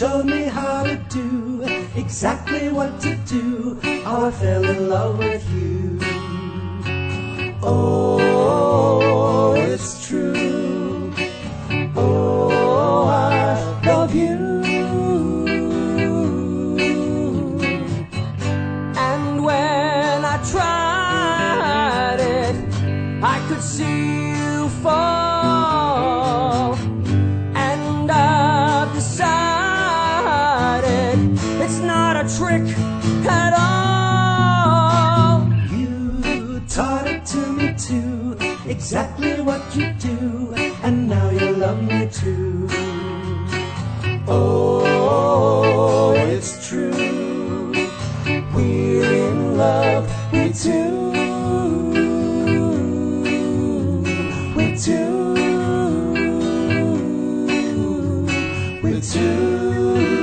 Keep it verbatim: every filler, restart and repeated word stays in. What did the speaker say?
showed me how to do exactly what to do. How I fell in love with you. Oh, it's true. Oh, I love you. And when I tried it, I could see you fall. And I've decided it's not a trick at all. You taught it to me too, exactly what you do, and now you love me too. Oh, it's true. We're in love, we two. We two. We two.